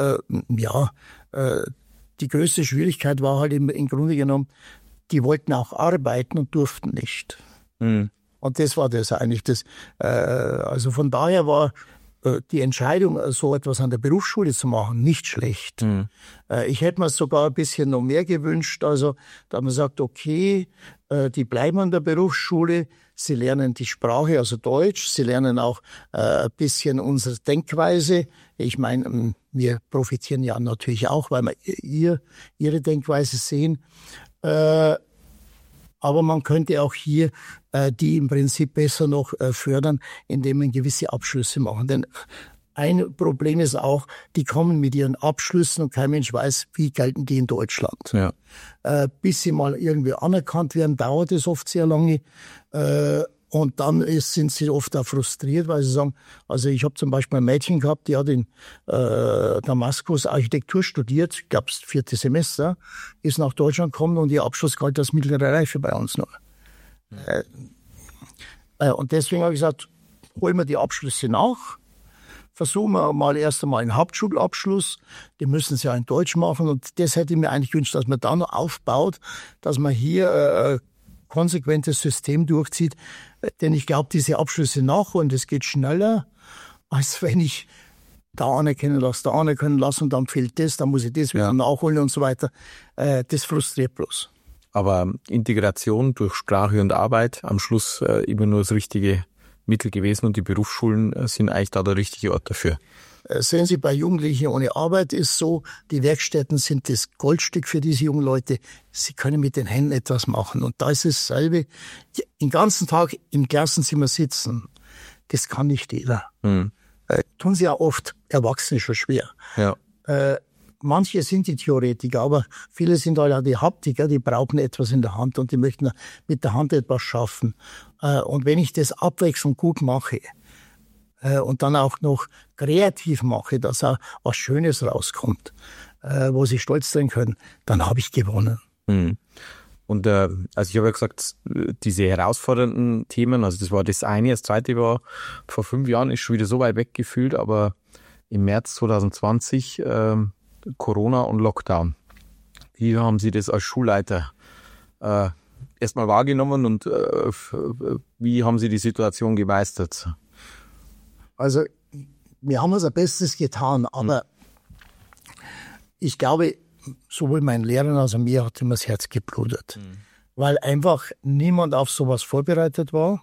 die größte Schwierigkeit war halt im Grunde genommen, die wollten auch arbeiten und durften nicht. Mhm. Und das war das eigentlich. Also von daher war die Entscheidung, so etwas an der Berufsschule zu machen, nicht schlecht. Mhm. Ich hätte mir sogar ein bisschen noch mehr gewünscht. Also da man sagt, okay, die bleiben an der Berufsschule, sie lernen die Sprache, also Deutsch, sie lernen auch ein bisschen unsere Denkweise. Ich meine, wir profitieren ja natürlich auch, weil wir ihre Denkweise sehen. Aber man könnte auch hier die im Prinzip besser noch fördern, indem man gewisse Abschlüsse machen. Denn ein Problem ist auch, die kommen mit ihren Abschlüssen und kein Mensch weiß, wie gelten die in Deutschland. Ja. Bis sie mal irgendwie anerkannt werden, dauert es oft sehr lange. Und dann sind sie oft auch frustriert, weil sie sagen, also ich habe zum Beispiel ein Mädchen gehabt, die hat in Damaskus Architektur studiert, ich glaube das 4. Semester, ist nach Deutschland gekommen und ihr Abschluss galt als mittlere Reife bei uns noch. Und deswegen habe ich gesagt, holen wir die Abschlüsse nach, versuchen wir mal erst einmal einen Hauptschulabschluss, die müssen sie ja in Deutsch machen und das hätte ich mir eigentlich gewünscht, dass man dann noch aufbaut, dass man hier konsequentes System durchzieht, denn ich glaube, diese Abschlüsse nachholen, das geht schneller, als wenn ich da anerkennen lasse und dann fehlt das, dann muss ich das wieder nachholen und so weiter. Das frustriert bloß. Aber Integration durch Sprache und Arbeit am Schluss immer nur das richtige Mittel gewesen und die Berufsschulen sind eigentlich da der richtige Ort dafür. Sehen Sie, bei Jugendlichen ohne Arbeit ist so, die Werkstätten sind das Goldstück für diese jungen Leute. Sie können mit den Händen etwas machen. Und da ist dasselbe. Den ganzen Tag im Klassenzimmer sitzen, das kann nicht jeder. Mhm. Tun sie ja oft Erwachsene schon schwer. Ja. Manche sind die Theoretiker, aber viele sind halt auch die Haptiker, die brauchen etwas in der Hand und die möchten mit der Hand etwas schaffen. Und wenn ich das abwechselnd gut mache, und dann auch noch kreativ mache, dass auch was Schönes rauskommt, wo sie stolz sein können, dann habe ich gewonnen. Mhm. Und also ich habe ja gesagt, diese herausfordernden Themen, also das war das eine, das zweite war, vor 5 Jahren ist schon wieder so weit weg gefühlt, aber im März 2020 Corona und Lockdown. Wie haben Sie das als Schulleiter erstmal wahrgenommen und wie haben Sie die Situation gemeistert? Also, wir haben unser Bestes getan, aber ich glaube, sowohl meinen Lehrern als auch mir hat immer das Herz geblutet. Weil einfach niemand auf sowas vorbereitet war,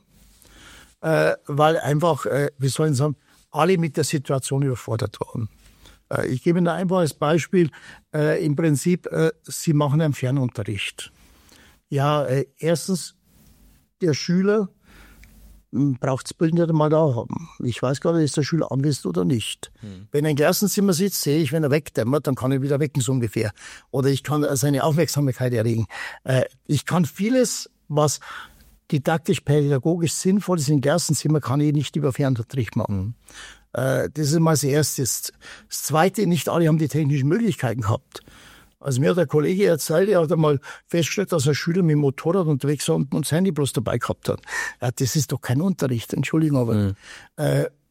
weil einfach, wie soll ich sagen, alle mit der Situation überfordert waren. Ich gebe Ihnen ein einfaches Beispiel. Im Prinzip, Sie machen einen Fernunterricht. Ja, erstens, der Schüler braucht das Bild nicht einmal da haben. Ich weiß gar nicht, ist der Schüler anwesend oder nicht. Wenn er im Klassenzimmer sitzt, sehe ich, wenn er wegdämmert, dann kann ich wieder wecken, so ungefähr. Oder ich kann seine Aufmerksamkeit erregen. Ich kann vieles, was didaktisch-pädagogisch sinnvoll ist im Klassenzimmer, kann ich nicht über Fernunterricht machen. Das ist mal das Erste. Das Zweite, nicht alle haben die technischen Möglichkeiten gehabt. Also mir hat der Kollege erzählt, er hat einmal festgestellt, dass ein Schüler mit dem Motorrad unterwegs war und das Handy bloß dabei gehabt hat. Ja, das ist doch kein Unterricht, Entschuldigung, aber.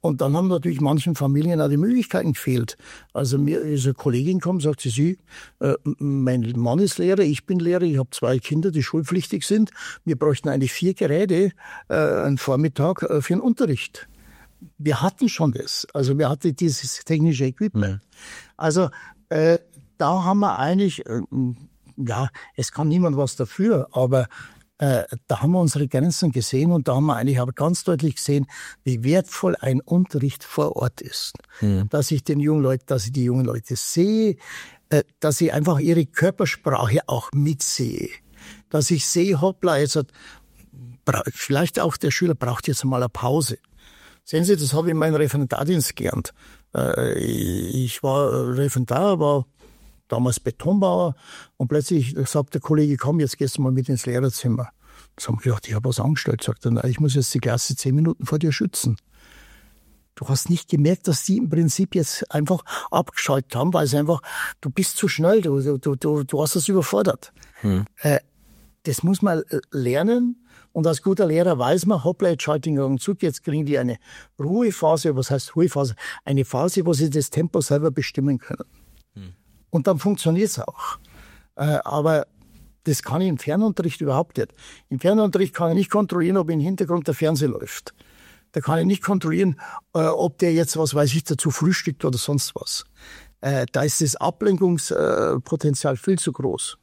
Und dann haben natürlich manchen Familien auch die Möglichkeiten gefehlt. Also mir ist eine Kollegin gekommen, sagt sie, mein Mann ist Lehrer, ich bin Lehrer, ich habe 2 Kinder, die schulpflichtig sind. Wir bräuchten eigentlich 4 Geräte einen Vormittag für den Unterricht. Wir hatten schon das. Also wir hatten dieses technische Equipment. Also da haben wir eigentlich, es kann niemand was dafür, aber da haben wir unsere Grenzen gesehen und da haben wir eigentlich aber ganz deutlich gesehen, wie wertvoll ein Unterricht vor Ort ist. Dass ich die jungen Leute sehe, dass ich einfach ihre Körpersprache auch mitsehe. Dass ich sehe, hoppla, vielleicht auch der Schüler braucht jetzt mal eine Pause. Sehen Sie, das habe ich in meinem Referendardienst gelernt. Ich war Referendar, war damals Betonbauer und plötzlich sagt der Kollege, komm, jetzt gehst du mal mit ins Lehrerzimmer. Da haben wir gedacht, ich habe was angestellt. Sagt er, nein, ich muss jetzt die Klasse 10 Minuten vor dir schützen. Du hast nicht gemerkt, dass die im Prinzip jetzt einfach abgeschaltet haben, weil es einfach, du bist zu schnell, du hast das überfordert. Das muss man lernen. Und als guter Lehrer weiß man, hoppla, jetzt schalte ich einen Zug, jetzt kriegen die eine Ruhephase. Was heißt Ruhephase? Eine Phase, wo sie das Tempo selber bestimmen können. Und dann funktioniert es auch. Aber das kann ich im Fernunterricht überhaupt nicht. Im Fernunterricht kann ich nicht kontrollieren, ob im Hintergrund der Fernseher läuft. Da kann ich nicht kontrollieren, ob der jetzt, was weiß ich, dazu frühstückt oder sonst was. Da ist das Ablenkungspotenzial viel zu groß.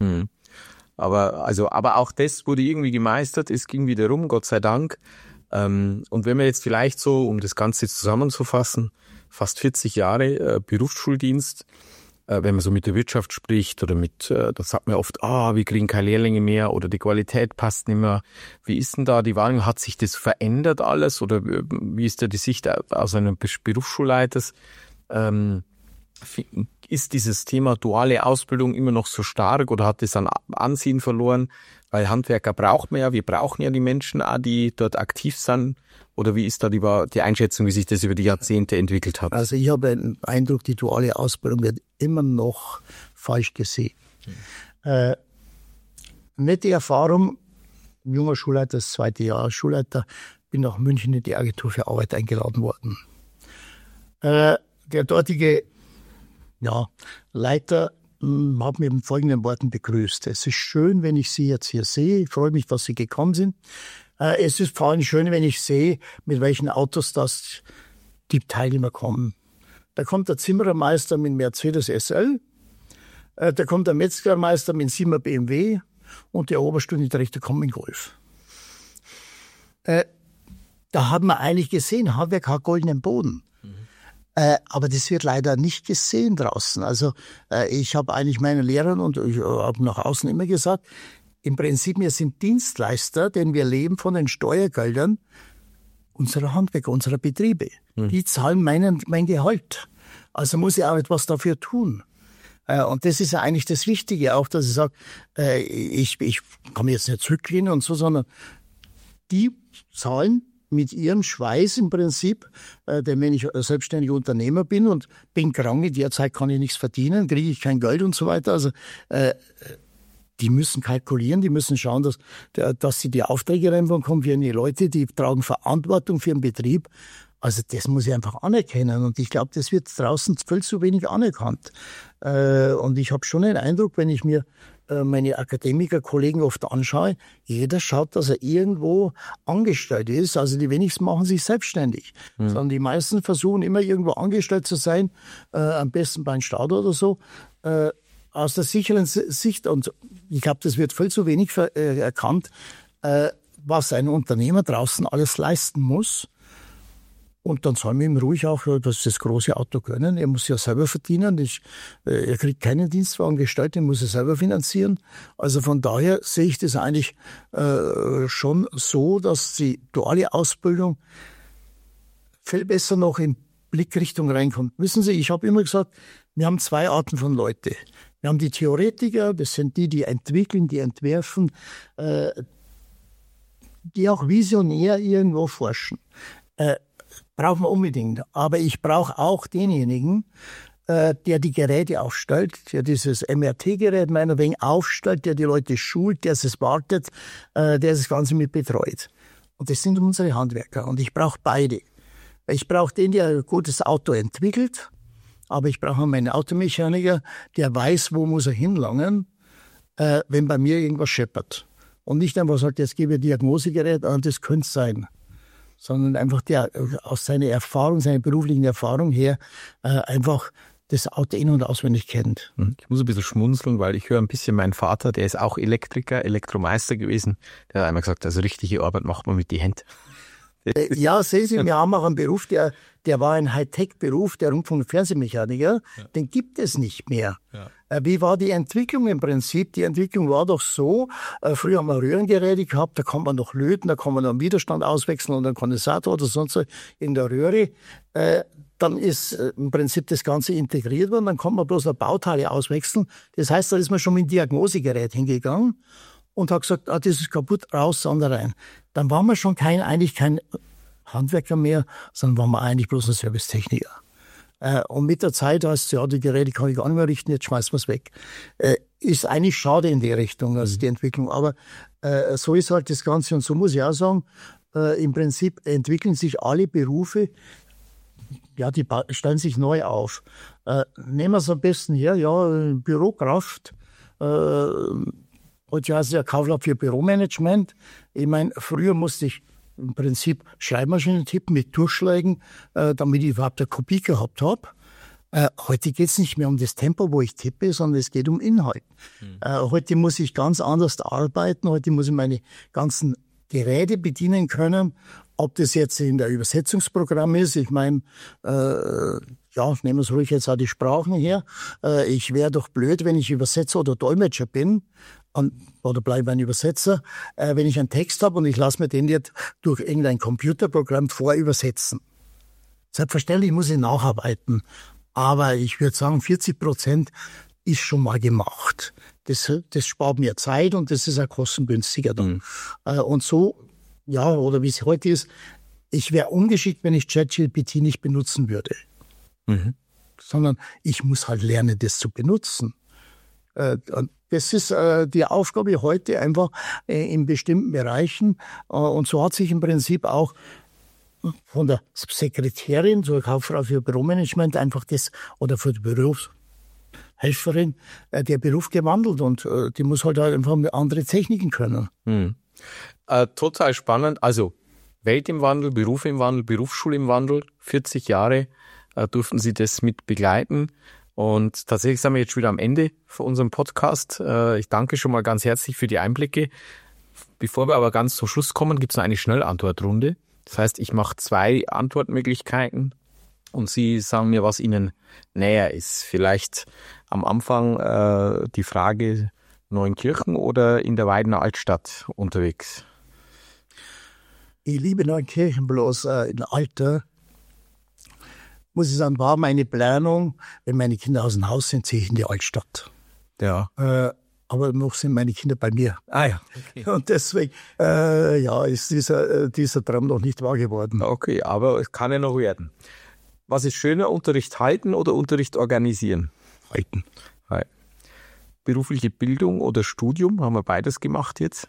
Aber auch das wurde irgendwie gemeistert, es ging wieder rum, Gott sei Dank. Und wenn wir jetzt vielleicht so, um das Ganze zusammenzufassen, fast 40 Jahre Berufsschuldienst, wenn man so mit der Wirtschaft spricht oder da sagt man oft, wir kriegen keine Lehrlinge mehr oder die Qualität passt nicht mehr. Wie ist denn da die Wahrnehmung? Hat sich das verändert alles oder wie ist da die Sicht aus einem Berufsschulleiters? Ist dieses Thema duale Ausbildung immer noch so stark oder hat es an Ansehen verloren? Weil Handwerker braucht man ja, wir brauchen ja die Menschen auch, die dort aktiv sind. Oder wie ist da die Einschätzung, wie sich das über die Jahrzehnte entwickelt hat? Also ich habe den Eindruck, die duale Ausbildung wird immer noch falsch gesehen. Nicht die Erfahrung, junger Schulleiter, das 2. Jahr Schulleiter, bin nach München in die Agentur für Arbeit eingeladen worden. Der dortige Leiter hat mich mit folgenden Worten begrüßt. Es ist schön, wenn ich Sie jetzt hier sehe. Ich freue mich, dass Sie gekommen sind. Es ist vor allem schön, wenn ich sehe, mit welchen Autos die Teilnehmer kommen. Da kommt der Zimmerermeister mit Mercedes SL, da kommt der Metzgermeister mit 7er BMW und der Oberstufenrichter kommt mit Golf. Da haben wir eigentlich gesehen, Handwerk hat goldenen Boden. Aber das wird leider nicht gesehen draußen. Also ich habe eigentlich meinen Lehrern und ich habe nach außen immer gesagt, im Prinzip, wir sind Dienstleister, denn wir leben von den Steuergeldern unserer Handwerker, unserer Betriebe. Die zahlen mein Gehalt. Also muss ich auch etwas dafür tun. Und das ist ja eigentlich das Wichtige, auch dass ich sage, ich kann mir jetzt nicht zurücklehnen und so, sondern die zahlen mit ihrem Schweiß im Prinzip, denn wenn ich selbstständiger Unternehmer bin und bin krank, in der Zeit kann ich nichts verdienen, kriege ich kein Geld und so weiter. Also die müssen kalkulieren, die müssen schauen, dass sie die Aufträge reinbekommen für die Leute, die tragen Verantwortung für den Betrieb. Also das muss ich einfach anerkennen und ich glaube, das wird draußen viel zu wenig anerkannt. Und ich habe schon den Eindruck, wenn ich mir meine Akademiker-Kollegen oft anschaue, jeder schaut, dass er irgendwo angestellt ist. Also die wenigsten machen sich selbstständig, sondern die meisten versuchen immer irgendwo angestellt zu sein, am besten bei einem Staat oder so. Aus der sicheren Sicht, und ich glaube, das wird viel zu wenig erkannt, was ein Unternehmer draußen alles leisten muss. Und dann soll man ihm ruhig auch das große Auto gönnen. Er muss ja selber verdienen. Er kriegt keinen Dienstwagen gestellt, den muss er selber finanzieren. Also von daher sehe ich das eigentlich schon so, dass die duale Ausbildung viel besser noch in Blickrichtung reinkommt. Wissen Sie, ich habe immer gesagt, wir haben 2 Arten von Leute. Wir haben die Theoretiker, das sind die entwickeln, die entwerfen, die auch visionär irgendwo forschen. Brauchen wir unbedingt. Aber ich brauche auch denjenigen, der die Geräte aufstellt, der dieses MRT-Gerät meinetwegen aufstellt, der die Leute schult, der es wartet, der das Ganze mit betreut. Und das sind unsere Handwerker. Und ich brauche beide. Ich brauche den, der ein gutes Auto entwickelt, aber ich brauche meinen Automechaniker, der weiß, wo muss er hinlangen, wenn bei mir irgendwas scheppert. Und nicht einfach sagt, jetzt gebe ich ein Diagnosegerät, das könnte es sein. Sondern einfach der aus seiner Erfahrung, seiner beruflichen Erfahrung her einfach das Auto in- und auswendig kennt. Ich muss ein bisschen schmunzeln, weil ich höre ein bisschen meinen Vater, der ist auch Elektriker, Elektromeister gewesen. Der hat einmal gesagt, also richtige Arbeit macht man mit die Hände. Ja, sehen Sie, wir haben auch einen Beruf, der war ein Hightech-Beruf, der Rundfunk- und Fernsehmechaniker, den gibt es nicht mehr. Ja. Wie war die Entwicklung im Prinzip? Die Entwicklung war doch so, früher haben wir Röhrengeräte gehabt, da kann man noch löten, da kann man noch einen Widerstand auswechseln und einen Kondensator oder sonst was in der Röhre. Dann ist im Prinzip das Ganze integriert worden, dann kann man bloß noch Bauteile auswechseln. Das heißt, da ist man schon mit dem Diagnosegerät hingegangen und hat gesagt, das ist kaputt, raus, Sander rein. Dann waren wir schon eigentlich kein Handwerker mehr, sondern waren wir eigentlich bloß ein Servicetechniker. Und mit der Zeit heißt es, ja, die Geräte kann ich gar nicht mehr richten, jetzt schmeißen wir es weg. Ist eigentlich schade in die Richtung, also die Entwicklung. Aber so ist halt das Ganze. Und so muss ich auch sagen, im Prinzip entwickeln sich alle Berufe, ja, die stellen sich neu auf. Nehmen wir es am besten her, ja, Bürokraft, heute heißt es ja Kaufleute für Büromanagement. Ich meine, früher musste ich im Prinzip Schreibmaschinen tippen mit Durchschlägen, damit ich überhaupt eine Kopie gehabt habe. Heute geht es nicht mehr um das Tempo, wo ich tippe, sondern es geht um Inhalt. Heute muss ich ganz anders arbeiten. Heute muss ich meine ganzen Geräte bedienen können. Ob das jetzt in der Übersetzungsprogramm ist, ich meine, ja, nehmen wir es ruhig jetzt auch die Sprachen her. Ich wäre doch blöd, wenn ich Übersetzer oder Dolmetscher bin, oder bleibe ein Übersetzer, wenn ich einen Text habe und ich lasse mir den jetzt durch irgendein Computerprogramm vorübersetzen. Selbstverständlich muss ich nacharbeiten, aber ich würde sagen, 40% ist schon mal gemacht. Das spart mir Zeit und das ist auch kostengünstiger dann. Und so, ja, oder wie es heute ist, ich wäre ungeschickt, wenn ich ChatGPT nicht benutzen würde. Sondern ich muss halt lernen, das zu benutzen. Das ist die Aufgabe heute einfach in bestimmten Bereichen. Und so hat sich im Prinzip auch von der Sekretärin zur Kauffrau für Büromanagement einfach das, oder für die Berufshelferin, der Beruf gewandelt. Und die muss halt einfach andere Techniken können. Total spannend. Also Welt im Wandel, Beruf im Wandel, Berufsschule im Wandel, 40 Jahre durften Sie das mit begleiten. Und tatsächlich sind wir jetzt schon wieder am Ende von unserem Podcast. Ich danke schon mal ganz herzlich für die Einblicke. Bevor wir aber ganz zum Schluss kommen, gibt es noch eine Schnellantwortrunde. Das heißt, ich mache 2 Antwortmöglichkeiten und Sie sagen mir, was Ihnen näher ist. Vielleicht am Anfang die Frage Neunkirchen oder in der Weidener Altstadt unterwegs? Ich liebe Neunkirchen, bloß in Alter. Muss ich sagen, war meine Planung, wenn meine Kinder aus dem Haus sind, ziehe ich in die Altstadt. Ja. Aber noch sind meine Kinder bei mir. Ah ja. Okay. Und deswegen, ja, ist dieser Traum noch nicht wahr geworden. Okay, aber es kann ja noch werden. Was ist schöner, Unterricht halten oder Unterricht organisieren? Halten. Berufliche Bildung oder Studium, haben wir beides gemacht jetzt?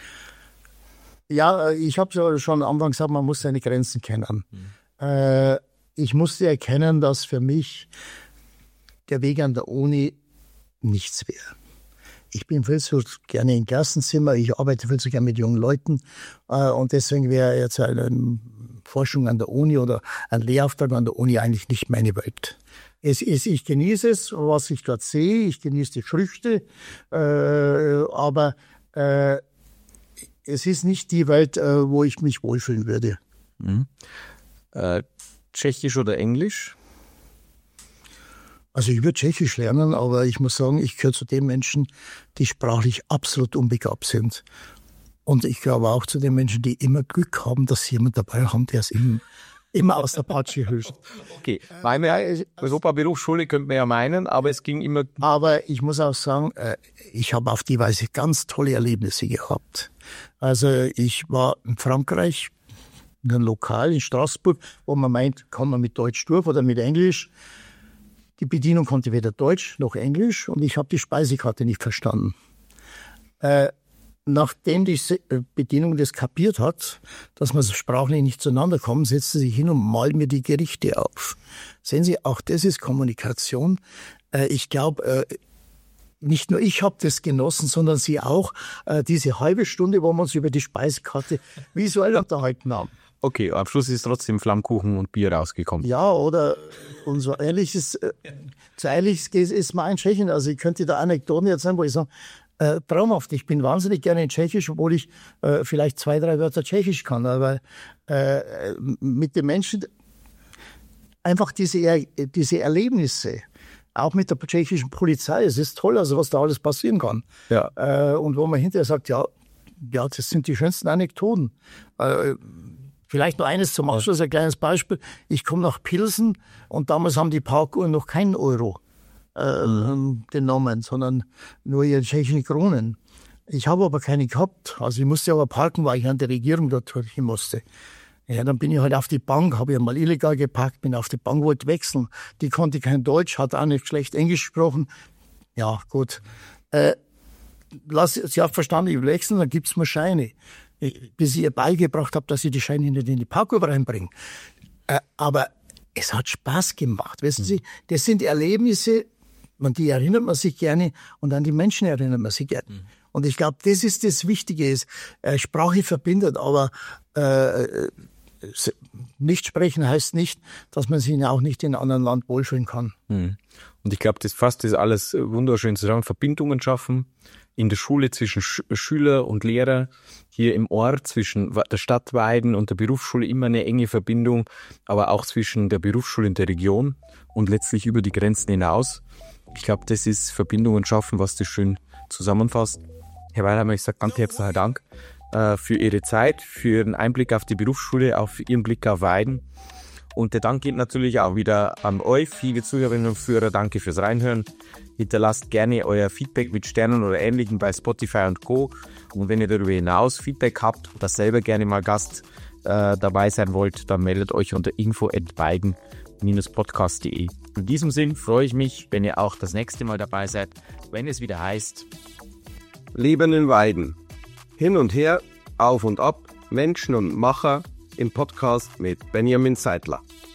Ja, ich habe schon am Anfang gesagt, man muss seine Grenzen kennen. Ich musste erkennen, dass für mich der Weg an der Uni nichts wäre. Ich bin viel zu gerne im Klassenzimmer, ich arbeite viel zu gerne mit jungen Leuten und deswegen wäre jetzt eine Forschung an der Uni oder ein Lehrauftrag an der Uni eigentlich nicht meine Welt. Ich genieße es, was ich dort sehe, ich genieße die Früchte, aber es ist nicht die Welt, wo ich mich wohlfühlen würde. Tschechisch oder Englisch? Also ich würde Tschechisch lernen, aber ich muss sagen, ich gehöre zu den Menschen, die sprachlich absolut unbegabt sind. Und ich gehöre aber auch zu den Menschen, die immer Glück haben, dass sie jemand dabei haben, der es immer aus der Patsche hilft. Okay, meine Europa-Berufsschule könnte man ja meinen, aber es ging immer... Aber ich muss auch sagen, ich habe auf die Weise ganz tolle Erlebnisse gehabt. Also ich war in Frankreich, in einem Lokal in Straßburg, wo man meint, kann man mit Deutsch durch oder mit Englisch. Die Bedienung konnte weder Deutsch noch Englisch und ich habe die Speisekarte nicht verstanden. nachdem die Bedienung das kapiert hat, dass man sprachlich nicht zueinander kommt, setzt sie sich hin und malt mir die Gerichte auf. Sehen Sie, auch das ist Kommunikation. Ich glaube, nicht nur ich habe das genossen, sondern Sie auch, diese halbe Stunde, wo wir uns über die Speisekarte visuell unterhalten haben. Okay, am Schluss ist trotzdem Flammkuchen und Bier rausgekommen. Ja, oder und so ehrliches ist mal in Tschechien. Also ich könnte da Anekdoten erzählen, wo ich sage, traumhaft, ich bin wahnsinnig gerne in Tschechisch, obwohl ich vielleicht 2, 3 Wörter Tschechisch kann. Aber mit den Menschen einfach diese Erlebnisse, auch mit der tschechischen Polizei, es ist toll, also was da alles passieren kann. Ja. Und wo man hinterher sagt, ja, das sind die schönsten Anekdoten. Vielleicht noch eines zum Abschluss, ein kleines Beispiel. Ich komme nach Pilsen und damals haben die Parkuhren noch keinen Euro genommen, sondern nur ihre tschechischen Kronen. Ich habe aber keine gehabt. Also ich musste aber parken, weil ich an die Regierung dort hin musste. Ja, dann bin ich halt auf die Bank, habe ich mal illegal geparkt, bin auf die Bank, wollte wechseln. Die konnte kein Deutsch, hat auch nicht schlecht Englisch gesprochen. Ja, gut. Sie hat verstanden, ich wechseln, dann gibt's mir Scheine. Bis ich ihr beigebracht habe, dass ich die Scheine nicht in die Parkuhr reinbringe. Aber es hat Spaß gemacht. Wissen Sie, das sind Erlebnisse, an die erinnert man sich gerne und an die Menschen erinnert man sich gerne. Und ich glaube, das ist das Wichtige. Sprache verbindet, aber nicht sprechen heißt nicht, dass man sich auch nicht in einem anderen Land wohlfühlen kann. Und ich glaube, das fasst das alles wunderschön zusammen. Verbindungen schaffen in der Schule zwischen Schüler und Lehrer, hier im Ort zwischen der Stadt Weiden und der Berufsschule immer eine enge Verbindung, aber auch zwischen der Berufsschule und der Region und letztlich über die Grenzen hinaus. Ich glaube, das ist Verbindungen schaffen, was das schön zusammenfasst. Herr Weilheimer, ich sage ganz herzlichen Dank für Ihre Zeit, für Ihren Einblick auf die Berufsschule, auch für Ihren Blick auf Weiden. Und der Dank geht natürlich auch wieder an euch, liebe Zuhörerinnen und Zuhörer. Danke fürs Reinhören. Hinterlasst gerne euer Feedback mit Sternen oder Ähnlichem bei Spotify und Co. Und wenn ihr darüber hinaus Feedback habt oder selber gerne mal Gast dabei sein wollt, dann meldet euch unter info@weiden-podcast.de. In diesem Sinn freue ich mich, wenn ihr auch das nächste Mal dabei seid, wenn es wieder heißt Leben in Weiden. Hin und her, auf und ab, Menschen und Macher im Podcast mit Benjamin Seidler.